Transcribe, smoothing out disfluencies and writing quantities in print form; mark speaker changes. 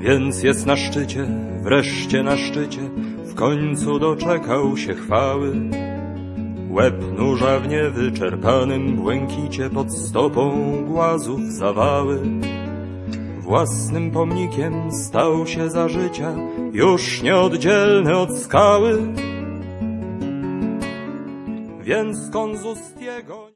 Speaker 1: Więc jest na szczycie, wreszcie na szczycie, w końcu doczekał się chwały. Łeb nurza w niewyczerpanym błękicie, pod stopą głazów zawały. Własnym pomnikiem stał się za życia, już nieoddzielny od skały. Więc Konzustiego